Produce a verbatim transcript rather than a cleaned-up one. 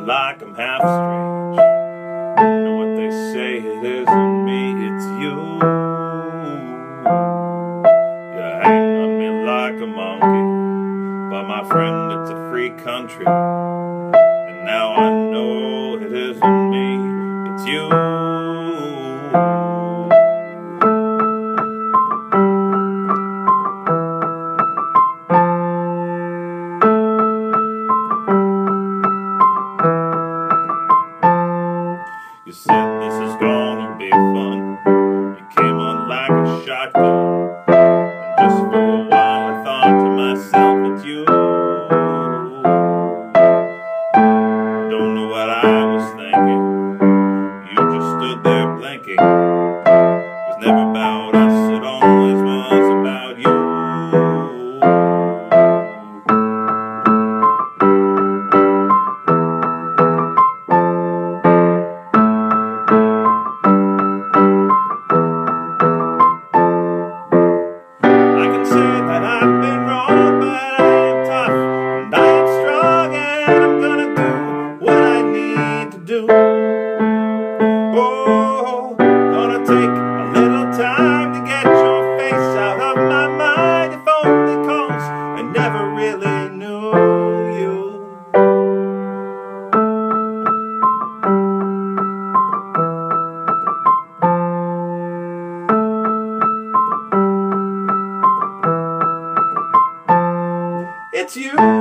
like I'm half strange. You know what they say, it isn't me, it's you. You hang on me like a monkey, but my friend, it's a free country. And now I know it isn't me, it's you. You said this is gonna be fun. You came on like a shotgun, and just for a while I thought to myself, it's you. I don't know what I was thinking. You just stood there blinking. It was never about us, it always was about you. Do. Oh, gonna take a little time to get your face out of my mind. If only 'cause I never really knew you. It's you.